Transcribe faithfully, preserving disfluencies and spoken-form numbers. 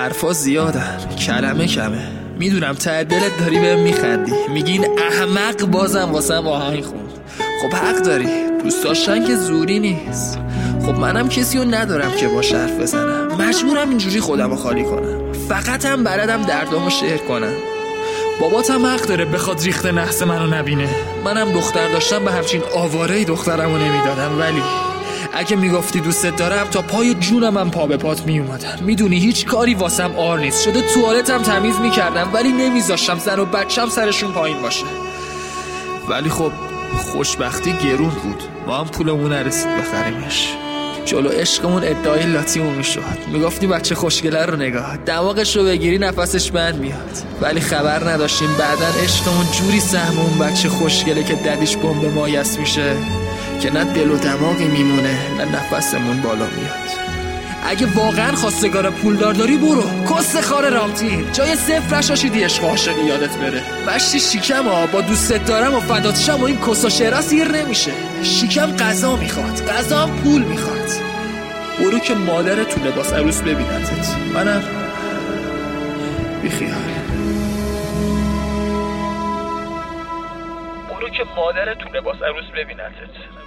حرفا زیادن، کلمه کمه. میدونم ته دلت داری بهم میخندی، میگین احمق بازم واسم آهنگ خوند. خب حق داری، دوست داشتن که زوری نیست. خب منم کسی رو ندارم که باش حرف بزنم، مجبورم اینجوری خودم رو خالی کنم. فقط هم بلدم دردامو شعر کنم. باباتم حق داره بخواد ریخت نحس منو نبینه. منم دختر داشتم به همچین آواره‌ای دخترمو نمیدادم، ولی اگه میگفتی دوستت دارم تا پای جونم هم پا به پات میومدم. میدونی هیچ کاری واسم آر نیست، شده توالتم تمیز میکردم ولی نمیذاشتم زن و بچم سرشون پایین باشه. ولی خب خوشبختی گرون بود، ما هم پولمون نرسید بخریمش. جلو عشقمون ادعای لاتیمون میشد، میگفتی بچه خوشگله رو نگاه، دماغش رو بگیری نفسش بند میاد. ولی خبر نداشتیم بعدن عشقمون جوری سهم اون بچه خوشگله که ددیش بمب مایس میشه که نه دل و دماغی میمونه نه نفسمون بالا میاد. اگه واقعا خواستگار پولدار داری برو کس خار رامتین، جای صفر نشاشیدی عشق عاشقی یادت بره. مشتی شیکم ها با دوستت دارم و فداتشم و این کس و شعرها سیر نمیشه. شیکم غذا میخواد، غذا هم پول میخواد. برو که مادر تو لباس عروس ببینتت، منم بیخیال. برو که مادر تو لباس عروس ببینتت.